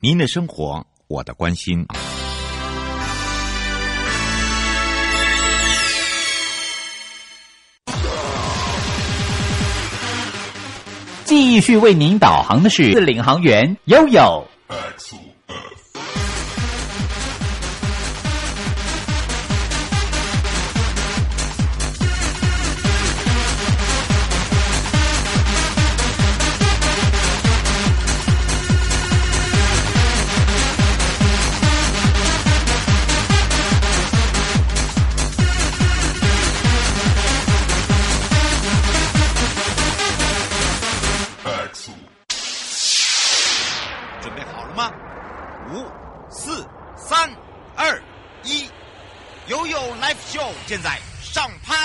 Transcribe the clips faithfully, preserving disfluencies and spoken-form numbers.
您的生活，我的关心。 继续为您导航的是领航员悠悠。 现在上拍。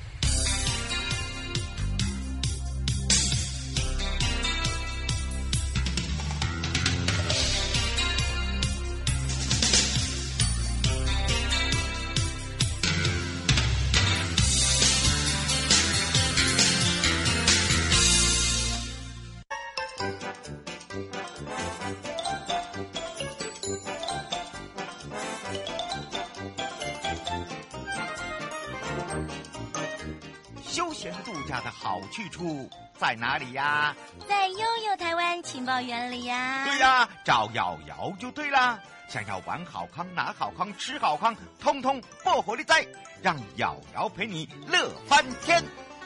休闲度假的好去处在哪里呀？ 在悠悠台湾情报园里呀。 对呀，找瑶瑶就对啦。想要玩好康、拿好康、吃好康，通通不火力在，让瑶瑶陪你乐翻天。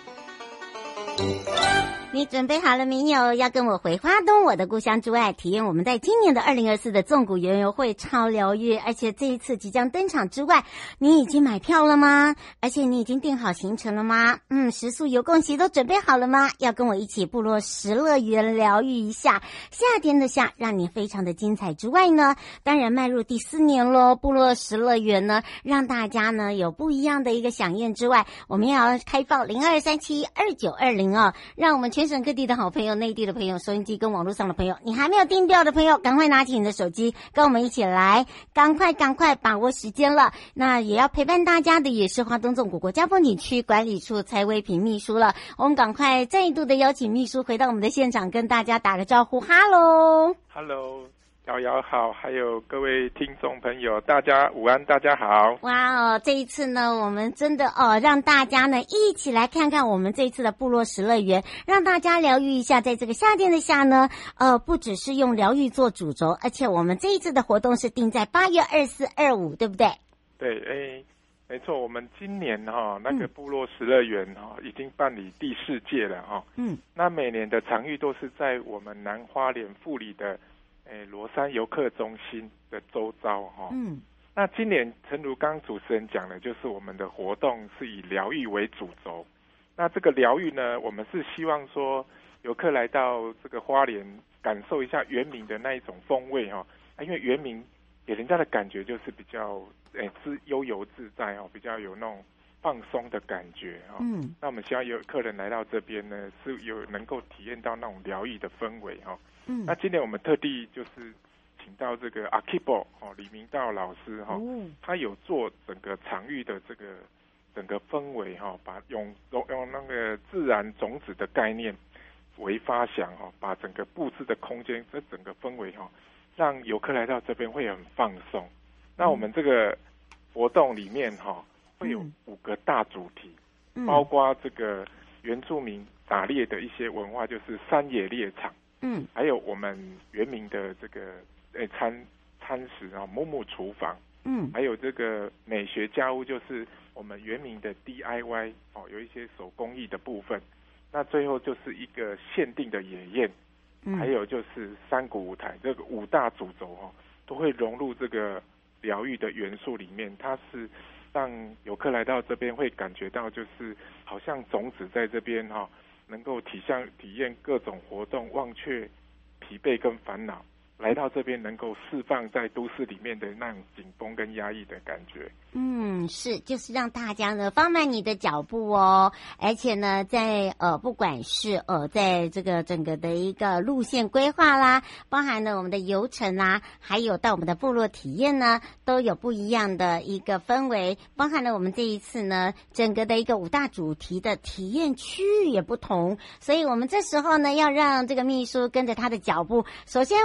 你准备好了没有？要跟我回花东我的故乡之外，体验我们在今年的二零二四的纵谷园游会超疗愈，而且这一次即将登场之外，你已经买票了吗？而且你已经定好行程了吗？嗯，食宿游共席都准备好了吗？要跟我一起部落时乐园疗愈一下，夏天的夏让你非常的精彩之外呢，当然迈入第四年咯，部落时乐园呢让大家呢有不一样的一个飨宴之外，我们也要开放零二三七二九二零哦，让我们全省各地的好朋友、内地的朋友、收音机跟网络上的朋友，你还没有订票的朋友，赶快拿起你的手机，跟我们一起来，赶快赶快把握时间了。那也要陪伴大家的也是花东纵谷国家风景区管理处蔡威平秘书了。我们赶快再度的邀请秘书回到我们的现场，跟大家打个招呼。哈喽， 哈喽。瑶瑶好，还有各位听众朋友，大家午安，大家好。 哇哦，这一次呢，我们真的哦，让大家呢一起来看看我们这一次的部落时乐园，让大家疗愈一下，在这个夏天的夏呢，呃，不只是用疗愈做主轴，而且我们这一次的活动是定在八月二四、二五，对不对？ 对，诶，没错，我们今年哈、哦、那个部落时乐园哈、哦、已经办理第四届了哈、哦。嗯。那每年的场域都是在我们南花莲富里的。诶，罗山游客中心的周遭哈、哦，嗯，那今年诚如刚主持人讲的，就是我们的活动是以疗愈为主轴。那这个疗愈呢，我们是希望说游客来到这个花莲，感受一下原民的那一种风味哈、哦啊，因为原民给人家的感觉就是比较诶自悠游自在哦，比较有那种放松的感觉哦。嗯，那我们希望有客人来到这边呢，是有能够体验到那种疗愈的氛围哈、哦。嗯，那今年我们特地就是请到这个 Akibo 哦李明道老师哈、哦嗯，他有做整个场域的这个整个氛围哈、哦，把用用用那个自然种子的概念为发想哈、哦，把整个布置的空间这整个氛围哈、哦，让游客来到这边会很放松。那我们这个活动里面哈、哦，会有五个大主题，嗯、包括这个原住民打猎的一些文化，就是山野猎场。嗯，还有我们原民的这个诶餐餐食啊，木木厨房，嗯，还有这个美学家屋，就是我们原民的 D I Y 哦，有一些手工艺的部分。那最后就是一个限定的野宴，嗯，还有就是山谷舞台，这个五大主轴哦，都会融入这个疗愈的元素里面。它是让游客来到这边会感觉到，就是好像种子在这边哈、哦。能够体现体验各种活动，忘却疲惫跟烦恼，来到这边能够释放在都市里面的那种紧绷跟压抑的感觉。 嗯，是，就是让大家呢放慢你的脚步哦，而且呢，在呃不管是呃在这个整个的一个路线规划啦，包含了我们的游程啦，还有到我们的部落体验呢，都有不一样的一个氛围，包含了我们这一次呢整个的一个五大主题的体验区域也不同，所以我们这时候呢要让这个秘书跟着他的脚步，首先我们要先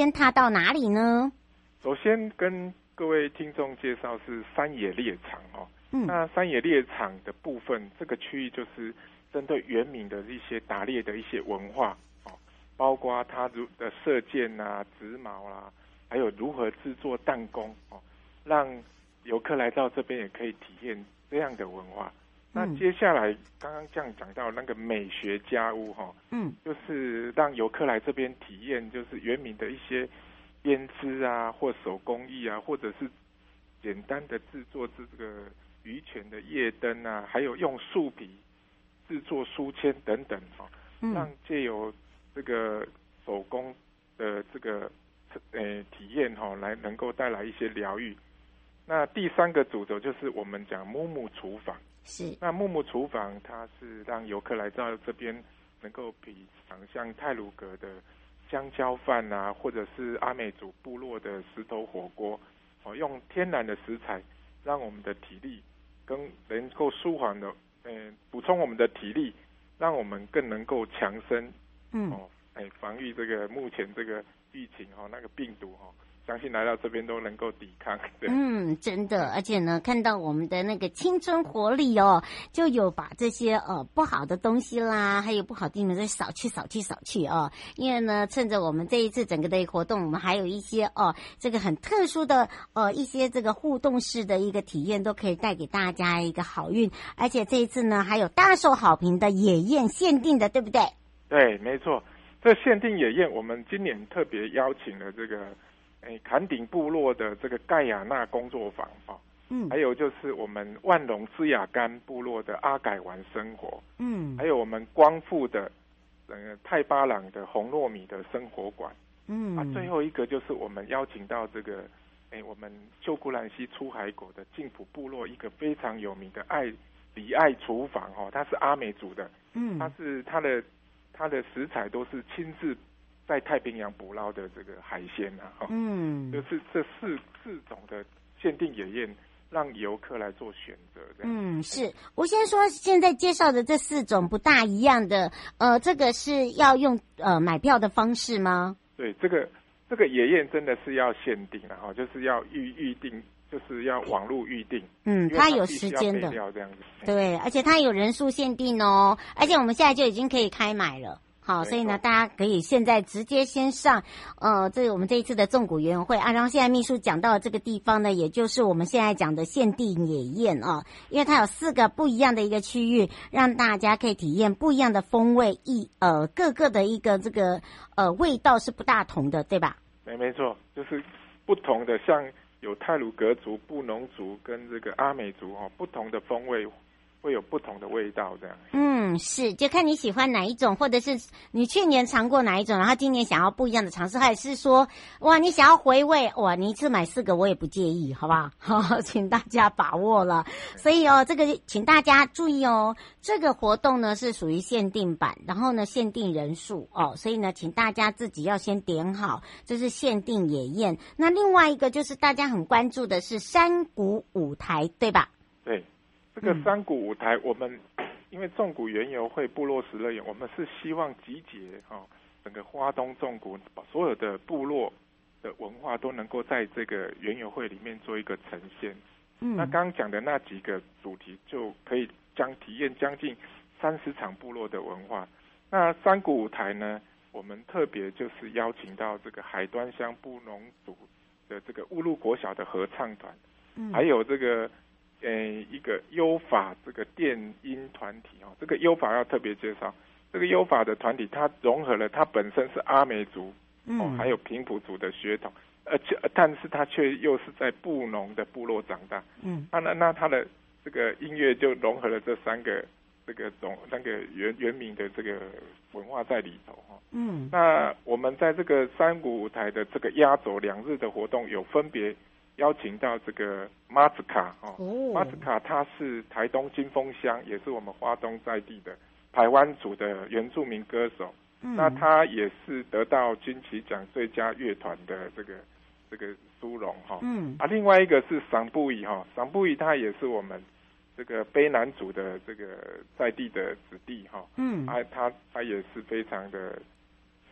先踏到哪里呢？ 首先跟各位听众介绍是山野猎场哦。嗯，那山野猎场的部分，这个区域就是针对原民的一些打猎的一些文化哦，包括他如的射箭啊、织毛啦、啊，还有如何制作弹弓哦，让游客来到这边也可以体验这样的文化。那接下来刚刚这样讲到那个美学家屋哈，嗯，就是让游客来这边体验，就是原民的一些编织啊，或手工艺啊，或者是简单的制作这个渔泉的夜灯啊，还有用树皮制作书签等等哈，让借由这个手工的这个呃体验哈，来能够带来一些疗愈。那第三个主轴就是我们讲木木厨房。是，那木木厨房它是让游客来到这边能够品尝像太鲁阁的香蕉饭啊，或者是阿美族部落的石头火锅，哦，用天然的食材，让我们的体力跟能够舒缓的，嗯、呃，补充我们的体力，让我们更能够强身，嗯，哦，哎，防御这个目前这个疫情哈、哦，那个病毒哈、哦。相信来到这边都能够抵抗。 嗯，真的，而且呢，看到我们的那个青春活力哦，就有把这些呃不好的东西啦，还有不好的地方再扫去、扫去、扫去哦。因为呢，趁着我们这一次整个的活动，我们还有一些哦，这个很特殊的呃一些这个互动式的一个体验，都可以带给大家一个好运。而且这一次呢，还有大受好评的野宴限定的，对不对？ 对，没错。这限定野宴，我们今年特别邀请了这个。哎，坎顶部落的这个盖亚纳工作坊哈，嗯，还有就是我们万隆支雅干部落的阿改玩生活，嗯，还有我们光复的呃泰巴朗的红糯米的生活馆，嗯，啊，最后一个就是我们邀请到这个，哎，我们秀姑兰溪出海口的静浦部落一个非常有名的爱里爱厨房哈，它是阿美族的，嗯，它是它的它的食材都是亲自。在太平洋捕捞的这个海鲜啊，嗯，就是这四四种的限定野宴，让游客来做选择。 嗯，是我先说，现在介绍的这四种不大一样的，呃，这个是要用呃买票的方式吗？ 对，这个这个野宴真的是要限定的哈，就是要预预定，就是要网络预定。 嗯，它有时间的， 这样子。 对，而且它有人数限定哦，而且我们现在就已经可以开买了。好，所以呢，大家可以现在直接先上，呃，这个我们这一次的纵谷园游会啊，然后现在秘书讲到的这个地方呢，也就是我们现在讲的限定野宴啊，因为它有四个不一样的一个区域，让大家可以体验不一样的风味，一呃各个的一个这个呃味道是不大同的，对吧？ 没没错，就是不同的，像有太鲁阁族、布农族跟这个阿美族哦，不同的风味。会有不同的味道，这样。 嗯，是，就看你喜欢哪一种，或者是你去年尝过哪一种，然后今年想要不一样的尝试，还是说，哇，你想要回味，哇，你一次买四个我也不介意，好不好？好，请大家把握了。所以哦，这个请大家注意哦，这个活动呢是属于限定版，然后呢限定人数哦，所以呢，请大家自己要先点好，这是限定野宴。那另外一个就是大家很关注的是山谷舞台，对吧？ 对。这个山谷舞台，我们因为纵谷园游会部落时乐园，我们是希望集结哈、哦、整个花东纵谷把所有的部落的文化都能够在这个园游会里面做一个呈现。嗯，那刚刚讲的那几个主题就可以将体验将近三十场部落的文化。那山谷舞台呢，我们特别就是邀请到这个海端乡布农族的这个乌鹿国小的合唱团，嗯，还有这个。呃，一个优法这个电音团体哦，这个优法要特别介绍。这个优法的团体，它融合了它本身是阿美族，嗯，哦，还有平埔族的血统，而且但是它却又是在布农的部落长大，嗯，那那那它的这个音乐就融合了这三个这个种那个原原民的这个文化在里头哈，嗯，那我们在这个山谷舞台的这个压轴两日的活动有分别。邀请到这个马子卡哦，马子卡他是台东金峰乡，也是我们花东在地的排湾族的原住民歌手。嗯，那他也是得到金曲奖最佳乐团的这个这个殊荣哈。嗯，啊，另外一个是桑布伊哈，桑布伊他也是我们这个卑南族的这个在地的子弟哈。嗯，啊，他他也是非常的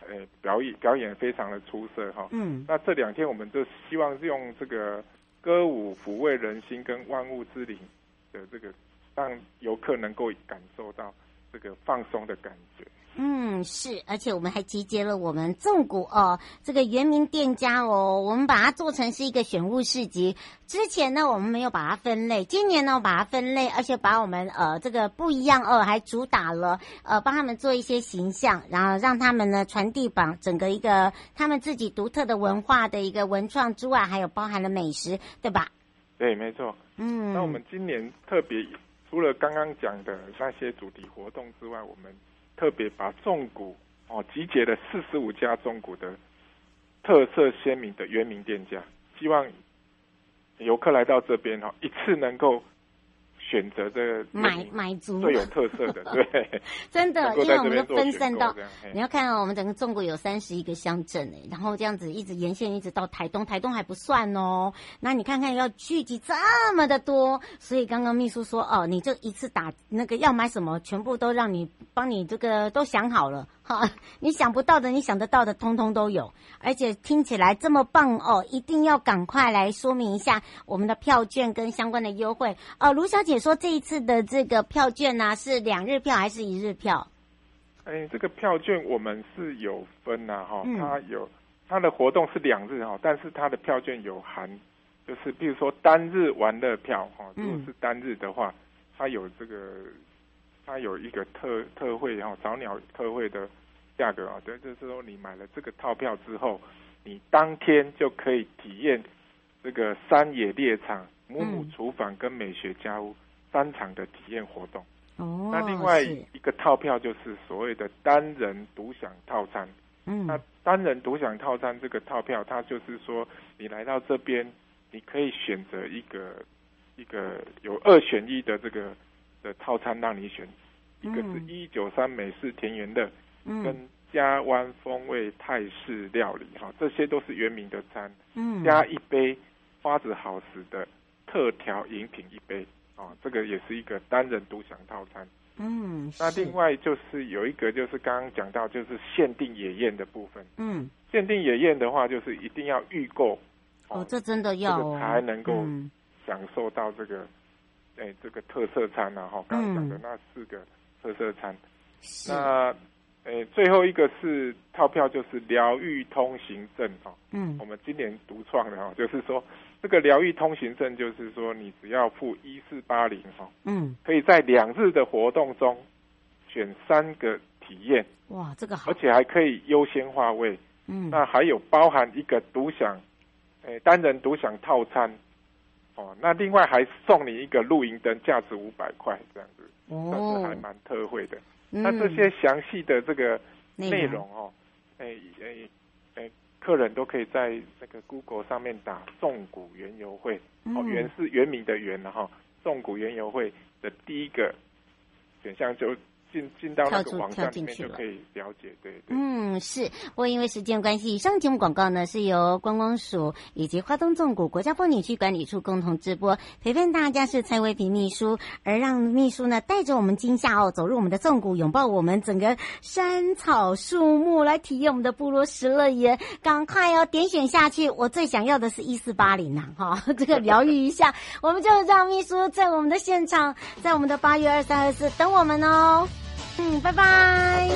诶表演表演非常的出色哈。嗯，那这两天我们就希望用这个歌舞抚慰人心跟万物之灵的这个，让游客能够感受到这个放松的感觉。 嗯，是，而且我们还集结了我们纵谷哦，这个原名店家哦，我们把它做成是一个选物市集。之前呢，我们没有把它分类，今年呢，我把它分类，而且把我们呃这个不一样哦，还主打了呃帮他们做一些形象，然后让他们呢传递把整个一个他们自己独特的文化的一个文创之外，还有包含了美食，对吧？ 对，没错。嗯，那我们今年特别除了刚刚讲的那些主题活动之外，我们特别把纵谷哦集结了四十五家纵谷的特色鲜明的原名店家，希望游客来到这边哈，一次能够选择这个买买足最有特色的，对， 真的，因为我们都分散到，你要看到、哦、我们整个纵谷有三十一个乡镇哎，然后这样子一直沿线一直到台东，台东还不算哦，那你看看要聚集这么的多，所以刚刚秘书说哦，你就一次打那个要买什么，全部都让你帮你这个都想好了。好，你想不到的，你想得到的，通通都有，而且听起来这么棒哦！一定要赶快来说明一下我们的票券跟相关的优惠。呃，卢小姐说这一次的这个票券呢、啊，是两日票还是一日票？ 哎，这个票券我们是有分呐、啊，哈、嗯，它有它的活动是两日哈，但是它的票券有含，就是比如说单日玩乐票哈，如果是单日的话，它有这个。它有一个特特惠哈，早鸟特惠的价格啊，对，就是说你买了这个套票之后，你当天就可以体验这个山野猎场、母母厨房跟美学家屋三场的体验活动。哦，那另外一个套票就是所谓的单人独享套餐。嗯，那单人独享套餐这个套票，它就是说你来到这边，你可以选择一个一个有二选一的这个。的套餐让你选，一个是一九三美式田园乐，嗯，跟加湾风味泰式料理哈，这些都是原名的餐，嗯，加一杯花子好时的特调饮品一杯啊，这个也是一个单人独享套餐，嗯，那另外就是有一个就是刚刚讲到就是限定野宴的部分，嗯，限定野宴的话就是一定要预购， 哦，这真的要、哦、 这个才能够享受到这个。哎，这个特色餐啊，哈，刚刚讲的那四个特色餐，嗯、那，哎，最后一个是套票，就是疗愈通行证哈，嗯，我们今年独创的哈，就是说这个疗愈通行证，就是说你只要付一四八零哈，嗯，可以在两日的活动中选三个体验， 哇，这个好， 而且还可以优先划位，嗯，那还有包含一个独享，哎，单人独享套餐。哦，那另外还送你一个露营灯，价值五百块，这样子，哦，算是还蛮特惠的。嗯、那这些详细的这个内容哦，哎哎哎，客人都可以在这个 Google 上面打“纵谷园游会”，嗯、哦，园是原名的园了哈，“纵谷园游会”的第一个选项就。进进到那个网站里面就可以了解，对对。 嗯，是。不过因为时间关系，以上节目广告呢是由观光署以及花东纵谷国家风景区管理处共同直播，陪伴大家是蔡薇萍秘书，而让秘书呢带着我们今夏哦走入我们的纵谷，拥抱我们整个山草树木，来体验我们的部落时乐园。赶快哦，点选下去，我最想要的是一四八零啊，哈、哦，这个疗愈一下，我们就让秘书在我们的现场，在我们的八月二三二四等我们哦。嗯，拜拜。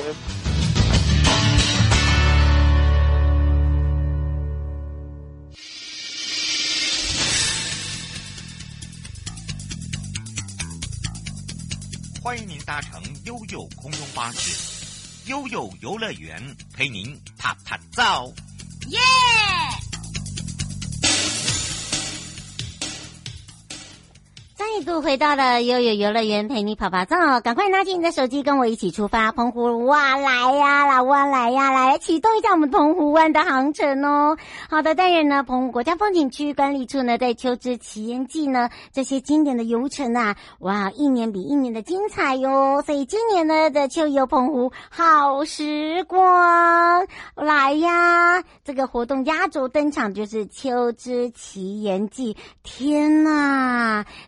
欢迎您搭乘悠悠空中巴士，悠悠游乐园陪您踏踏照。耶！ 再度回到了悠悠游乐园，陪你跑跑照，赶快拿起你的手机，跟我一起出发，澎湖哇来呀，老湾来呀，来启动一下我们澎湖湾的航程哦。好的，当然呢，澎湖国家风景区管理处呢，在秋之奇岩季呢，这些经典的游程啊，哇，一年比一年的精彩哟。所以今年呢的秋游澎湖好时光来呀，这个活动压轴登场就是秋之奇岩季，天哪！昨天在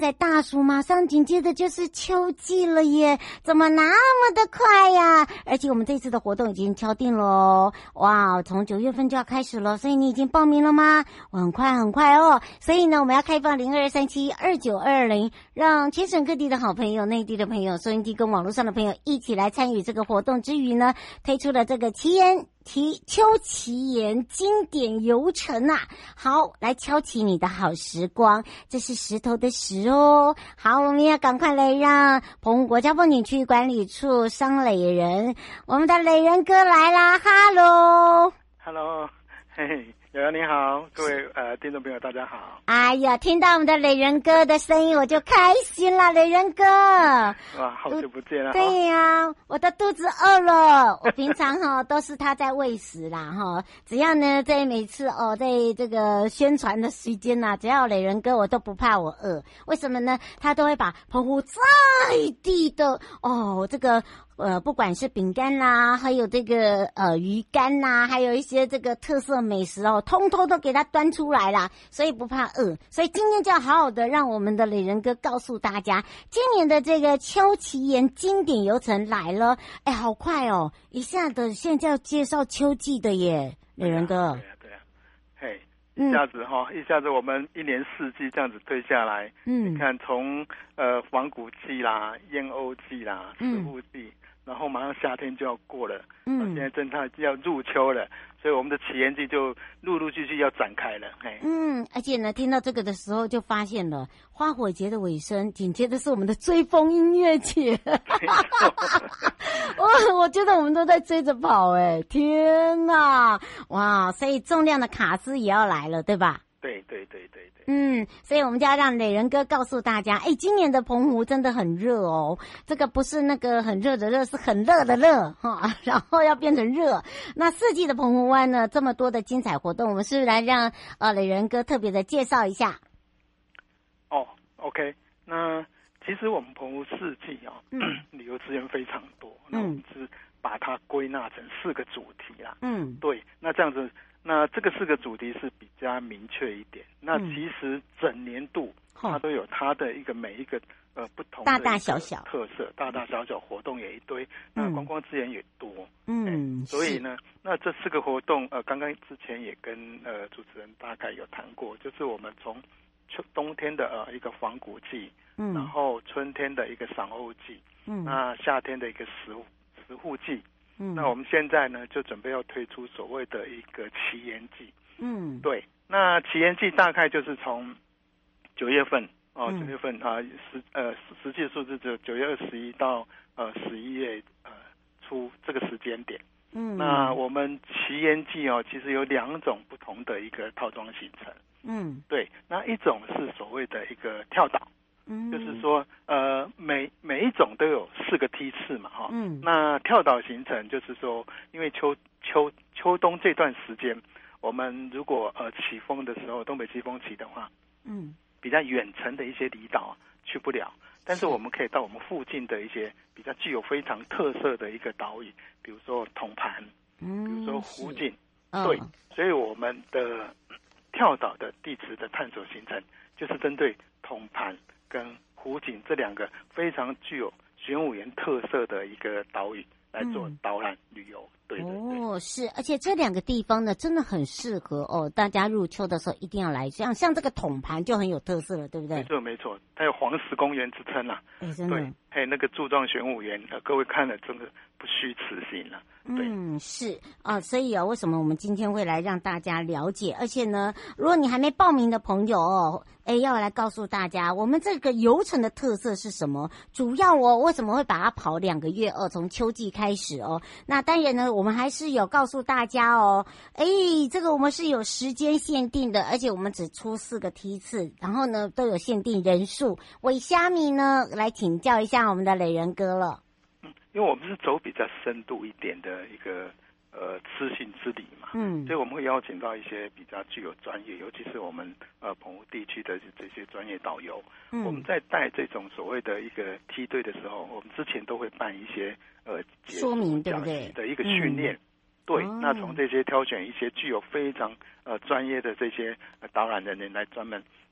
在大暑，马上紧接着就是秋季了耶，怎么那么的快呀？而且我们这次的活动已经敲定了哦，哇，从九月份就要开始了，所以你已经报名了吗？很快很快哦，所以呢，我们要开放零二三七二九二零，让全省各地的好朋友、内地的朋友、收音机跟网络上的朋友一起来参与这个活动之余呢，推出了这个奇岩奇秋奇岩经典游程啊，好，来敲起你的好时光，这是石头的石哦。好，我们要赶快来让澎湖国家风景区管理处商垒人，我们的垒人哥来啦，哈喽， 哈喽，嘿嘿。瑶瑶你好，各位呃听众朋友大家好。 哎呀，听到我们的垒人哥的声音我就开心了，垒人哥。 哇，好久不见了。 对呀、啊，我的肚子饿了。我平常哈都是他在喂食啦哈，只要呢在每次哦在这个宣传的时间呐、啊，只要垒人哥我都不怕我饿。为什么呢？他都会把澎湖在地的哦这个。呃，不管是饼干啦，还有这个呃鱼干啦，还有一些这个特色美食哦，通通都给它端出来啦，所以不怕饿。所以今天就要好好的让我们的垒人哥告诉大家，今年的这个秋奇岩经典游程来了，哎，好快哦，一下子现在要介绍秋季的耶，垒人哥。 对啊，对啊，嘿。一下子哈、嗯，一下子我们一年四季这样子推下来，嗯，你看从呃仿古季啦、燕鸥季啦、石斛季。嗯，然后马上夏天就要过了，嗯，现在正常要入秋了，所以我们的奇岩季就陆陆续续要展开了，嘿，嗯， 而且呢，听到这个的时候就发现了花火节的尾声，紧接着是我们的追风音乐节，我我觉得我们都在追着跑，哎，天哪，哇，所以重量的卡斯也要来了，对吧？ 对对对对对， 嗯，所以我们就要让垒人哥告诉大家，哎，今年的澎湖真的很热哦，这个不是那个很热的热，是很热的热哈，然后要变成热。那四季的澎湖湾呢，这么多的精彩活动，我们是不是来让呃垒人哥特别的介绍一下？ 哦 ，OK， 那其实我们澎湖四季啊、哦，嗯、旅游资源非常多，那我们是把它归纳成四个主题啦，嗯，对，那这样子。那这个四个主题是比较明确一点。那其实整年度它都有它的一个每一个呃不同的大大小小特色，大大小小活动也一堆，那观光资源也多。 嗯， 所以呢，那这四个活动呃，刚刚之前也跟呃主持人大概有谈过，就是我们从秋冬天的呃一个仿古季，嗯，然后春天的一个赏鸥季，嗯，那夏天的一个石石斛季。嗯，那我们现在呢，就准备要推出所谓的一个奇岩季。嗯，对，那奇岩季大概就是从九月份哦，九、嗯、月份啊，实呃实际数字只有九月二十一到呃十一月呃初这个时间点。嗯，那我们奇岩季哦，其实有两种不同的一个套装行程。嗯，对，那一种是所谓的一个跳岛。嗯，就是说，呃，每每一种都有四个梯次嘛，哈。嗯。那跳岛行程就是说，因为秋秋秋冬这段时间，我们如果呃起风的时候，东北季风起的话，嗯，比较远程的一些离岛去不了，但是我们可以到我们附近的一些比较具有非常特色的一个岛屿，比如说统盘，嗯，比如说湖景，嗯、对，所以我们的跳岛的地质的探索行程就是针对统盘跟湖景这两个非常具有玄武岩特色的一个岛屿来做导览旅游，嗯、对对对。 哦，是，而且这两个地方呢，真的很适合哦，大家入秋的时候一定要来。像像这个统盘就很有特色了，对不对？ 没错没错，它有黄石公园之称啦。哎，真的。对，还有那个柱状玄武岩，呃，各位看了真的不虚此行了。 嗯，是啊，所以啊，为什么我们今天会来让大家了解？而且呢，如果你还没报名的朋友哦，哎，要来告诉大家，我们这个游程的特色是什么？主要我为什么会把它跑两个月哦？从秋季开始哦。那当然呢，我们还是有告诉大家哦，哎，这个我们是有时间限定的，而且我们只出四个梯次，然后呢都有限定人数。尾虾米呢，来请教一下我们的垒人哥了。 因为我们是走比较深度一点的一个呃资讯之旅嘛，嗯，所以我们会邀请到一些比较具有专业，尤其是我们呃澎湖地区的这些专业导游，嗯，我们在带这种所谓的一个梯队的时候，我们之前都会办一些呃说明对不对的一个训练，嗯、对，哦、那从这些挑选一些具有非常呃专业的这些、呃、导览人员来专门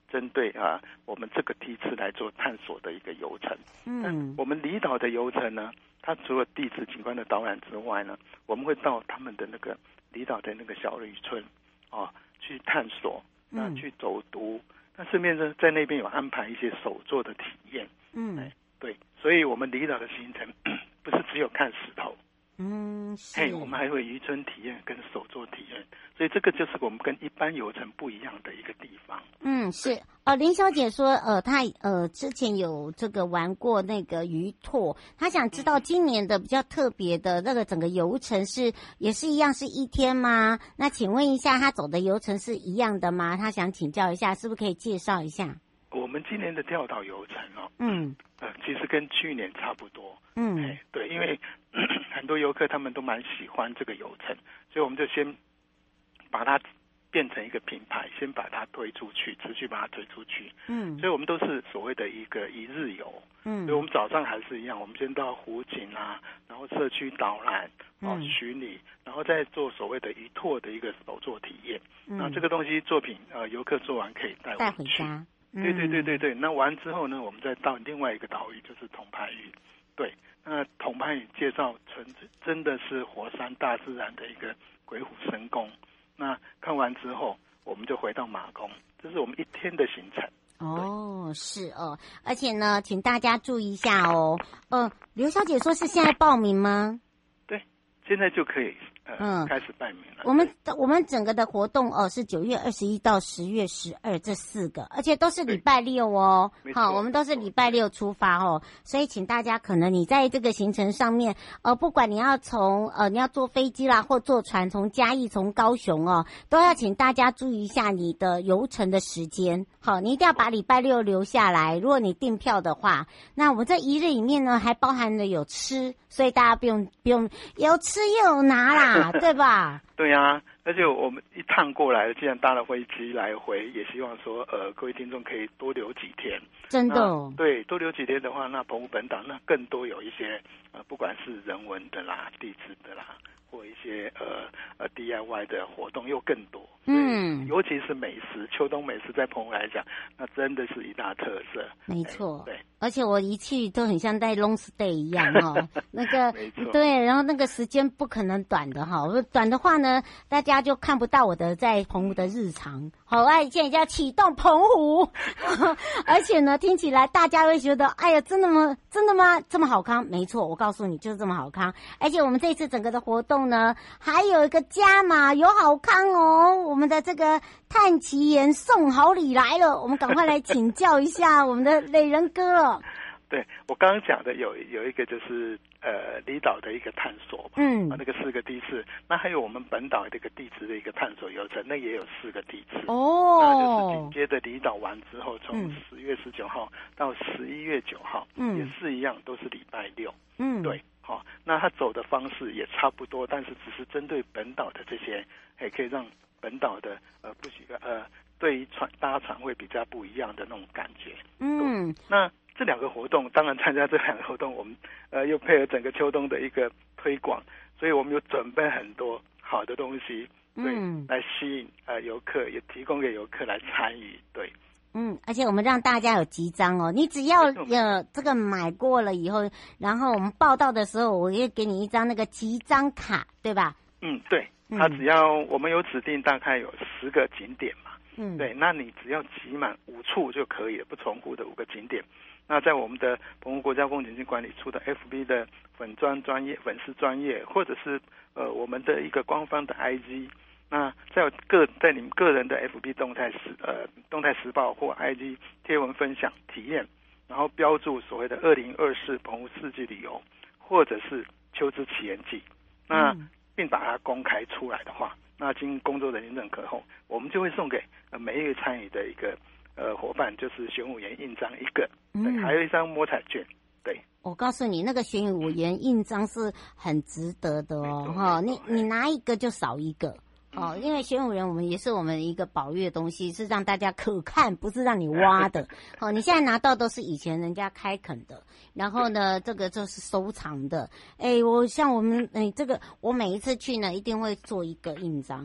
针对啊我们这个梯次来做探索的一个游程。嗯，我们离岛的游程呢，它除了地质景观的导览之外呢，我们会到他们的那个离岛的那个小渔村啊去探索，那去走读，那顺便呢在那边有安排一些手作的体验。嗯，哎，对，所以我们离岛的行程不是只有看石头。嗯，嘿，我们还会渔村体验跟手作体验，所以这个就是我们跟一般游程不一样的一个地方。 嗯，是呃，林小姐说，呃，她呃之前有这个玩过那个鱼拓，她想知道今年的比较特别的那个整个游程是也是一样是一天吗？那请问一下，她走的游程是一样的吗？她想请教一下，是不是可以介绍一下？ 我们今年的钓岛游程哦，嗯，呃，其实跟去年差不多。嗯，哎，对，因为很多游客他们都蛮喜欢这个游程，所以我们就先把它变成一个品牌，先把它推出去，持续把它推出去。嗯，所以我们都是所谓的一个一日游。嗯，所以我们早上还是一样，我们先到湖景啊，然后社区导览，哦，巡礼，然后再做所谓的渔拓的一个手作体验。嗯，那这个东西作品，呃，游客做完可以带带回家。 对对对对对，那完之后呢，我们再到另外一个岛屿，就是铜牌屿。对，那铜牌屿介绍纯真的是火山大自然的一个鬼斧神工。那看完之后，我们就回到马公，这是我们一天的行程。 哦，是哦，而且呢，请大家注意一下哦。呃，刘小姐说是现在报名吗？ 对，现在就可以。嗯，开始报名了。 我们我们整个的活动哦是九月二十一到十月十二这四个，而且都是礼拜六哦。好，我们都是礼拜六出发哦，所以请大家可能你在这个行程上面，呃，不管你要从呃你要坐飞机啦或坐船从嘉义从高雄哦，都要请大家注意一下你的游程的时间。好，你一定要把礼拜六留下来。如果你订票的话，那我们这一日里面呢还包含了有吃，所以大家不用不用有吃又有拿啦，对吧？ 对啊，而且我们一趟过来，既然搭了飞机来回，也希望说，呃，各位听众可以多留几天。 真的、哦， 对，多留几天的话，那澎湖本岛那更多有一些，呃，不管是人文的啦、地质的啦，或一些呃呃 D I Y 的活动又更多。嗯，尤其是美食，秋冬美食在澎湖来讲，那真的是一大特色。 没错， 对， 而且我一去都很像在 long stay 一样哦。那个对，然后那个时间不可能短的哈，短的话呢，大家就看不到我的在澎湖的日常。好，哎，现在就要启动澎湖，而且呢，听起来大家会觉得，哎呀，真的吗？真的吗？这么好康？没错，我告诉你，就是这么好康。而且我们这次整个的活动呢，还有一个加码，有好康哦。我们的这个探奇岩送好礼来了，我们赶快来请教一下我们的磊人哥了。 对，我刚刚讲的有有一个就是呃离岛的一个探索嘛，嗯，那个四个地次，那还有我们本岛的一个地质的一个探索游程，那也有四个地次哦，那就是紧接着离岛完之后，从十月十九号到十一月九号，嗯，也是一样，都是礼拜六，嗯，对，好、哦，那他走的方式也差不多，但是只是针对本岛的这些，也可以让本岛的呃不许呃对于船搭船会比较不一样的那种感觉，嗯，那。这两个活动，当然参加这两个活动，我们呃又配合整个秋冬的一个推广，所以我们有准备很多好的东西，对，嗯、来吸引呃游客，也提供给游客来参与，对。 嗯，而且我们让大家有集章哦，你只要有这个买过了以后，然后我们报到的时候，我也给你一张那个集章卡，对吧？ 嗯，对，它只要我们有指定大概有十个景点嘛，嗯，对，那你只要集满五处就可以了，不重复的五个景点。那在我们的澎湖国家风景区管理处的 F B 的粉专专业粉丝专业，或者是呃我们的一个官方的 I G， 那在个在你们个人的 F B 动态时呃动态时报或 I G 贴文分享体验，然后标注所谓的二零二四澎湖四季旅游，或者是秋之奇缘记，那、嗯、并把它公开出来的话，那经工作人员认可后，我们就会送给呃每一个参与的一个。呃，伙伴就是玄武岩印章一个，对，还有一张摸彩券，对。 我告诉你，那个玄武岩印章是很值得的哦，哈，你你拿一个就少一个。哦，因为玄武岩我们也是我们一个保育的东西，是让大家可看，不是让你挖的。哦，你现在拿到都是以前人家开垦的，然后呢，这个就是收藏的。哎，我像我们哎，这个我每一次去呢，一定会做一个印章。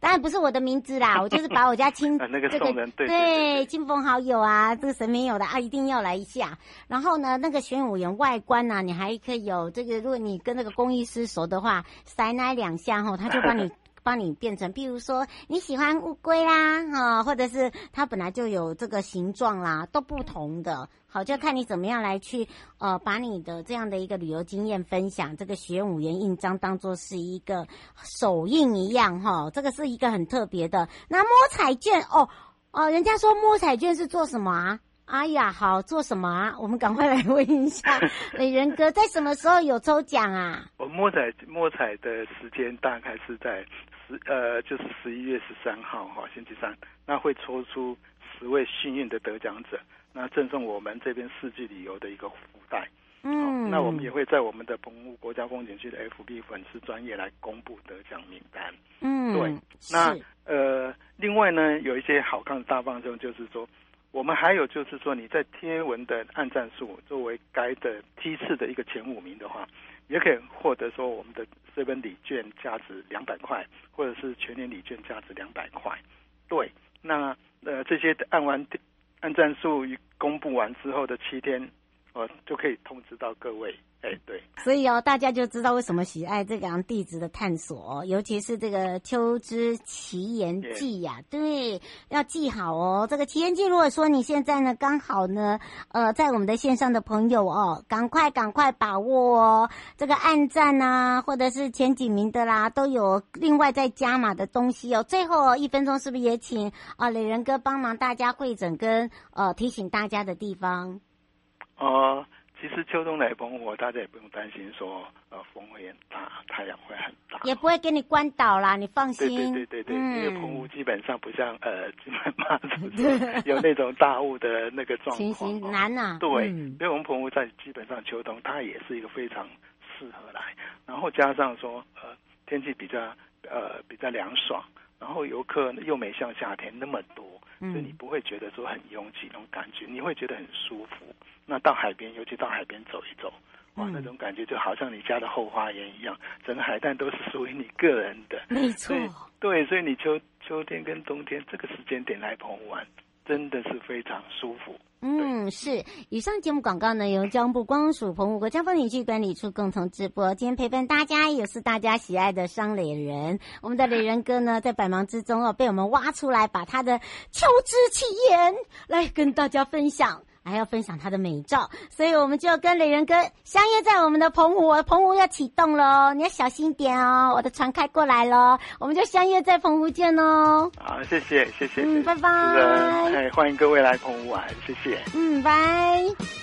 当然不是我的名字啦，我就是把我家亲、 啊、那个送人、这个、对, 对, 对对亲朋好友啊，这个神明有的啊，一定要来一下。然后呢，那个玄武岩外观啊，你还可以有这个，如果你跟那个工艺师熟的话，塞奶两下吼，他就帮你。帮你变成，譬如说你喜欢乌龟啦，哈、哦，或者是它本来就有这个形状啦，都不同的，好，就看你怎么样来去，呃，把你的这样的一个旅游经验分享，这个玄武岩印章当做是一个手印一样，哈、哦，这个是一个很特别的。那摸彩券，哦哦，人家说摸彩券是做什么啊？哎呀，好，做什么啊？我们赶快来问一下磊人哥，在什么时候有抽奖啊？ 我摸彩摸彩的时间大概是在十呃，就是十一月十三号哈，星期三，那会抽出十位幸运的得奖者，那赠送我们这边四季旅游的一个福袋。嗯，那我们也会在我们的澎湖国家风景区的 F B 粉丝专页来公布得奖名单。嗯，对。那呃，另外呢，有一些好看的大方向，就是说。我们还有就是说，你在贴文的按赞数作为该的梯次的一个前五名的话，也可以获得说我们的这本礼券价值两百块，或者是全年礼券价值两百块。对，那呃这些按完按赞数公布完之后的七天，呃就可以通知到各位。哎，对， 所以哦，大家就知道为什么喜爱这个地质的探索、哦，尤其是这个秋之奇岩记呀、啊， yeah. 对，要记好哦。这个奇岩记，如果说你现在呢刚好呢，呃，在我们的线上的朋友哦，赶快赶快把握哦，这个按赞啊，或者是前几名的啦，都有另外再加码的东西哦。最后、哦、一分钟是不是也请啊磊人哥帮忙大家汇整跟呃提醒大家的地方？ 哦、呃。其实秋冬来澎湖，大家也不用担心说，呃，风会很大，太阳会很大， 也不会给你关岛啦，你放心。 对对对对对，嗯、因为澎湖基本上不像呃金门马祖有那种大雾的那个状况，情形难啊。 对，嗯、因为我们澎湖在基本上秋冬，它也是一个非常适合来，然后加上说，呃，天气比较呃比较凉爽，然后游客又没像夏天那么多，所以你不会觉得说很拥挤那种感觉，你会觉得很舒服。那到海边，尤其到海边走一走，哇，那种感觉就好像你家的后花园一样，整个海滩都是属于你个人的。 没错， 对，所以你秋秋天跟冬天这个时间点来澎湖玩，真的是非常舒服。 嗯，是。以上节目广告呢，由交通部观光署澎湖国家风景区管理处共同直播。今天陪伴大家也是大家喜爱的商磊人，我们的磊人哥呢，在百忙之中哦，被我们挖出来，把他的秋之奇岩来跟大家分享。还要分享他的美照，所以我们就跟磊人哥相约在我们的澎湖，澎湖要启动了，你要小心点哦，我的船开过来了，我们就相约在澎湖见哦。 好，谢谢谢谢， 嗯，拜拜。 哎，欢迎各位来澎湖玩，谢谢。 嗯，拜。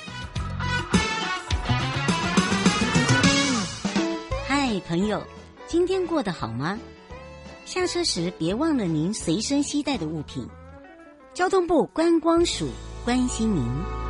嗨，朋友，今天过得好吗？下车时别忘了您随身携带的物品。交通部观光署关心您。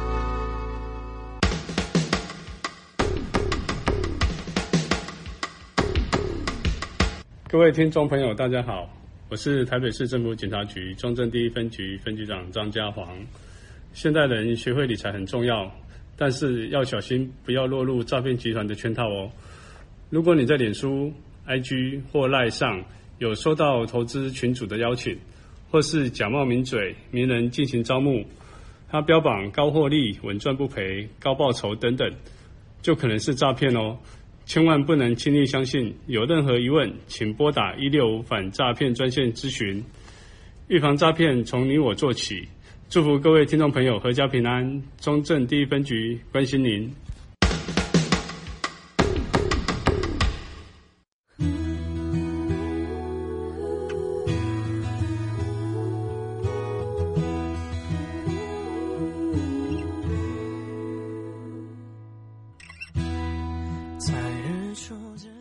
各位听众朋友大家好，我是台北市政府警察局中正第一分局分局长张家煌。现代人学会理财很重要，但是要小心不要落入诈骗集团的圈套哦。如果你在脸书、I G 或 LINE 上有收到投资群组的邀请，或是假冒名嘴、名人进行招募，他标榜高获利、稳赚不赔、高报酬等等，就可能是诈骗哦。千万不能轻易相信，有任何疑问，请拨打一六五反诈骗专线咨询。预防诈骗从你我做起，祝福各位听众朋友阖家平安。中正第一分局关心您。在日出之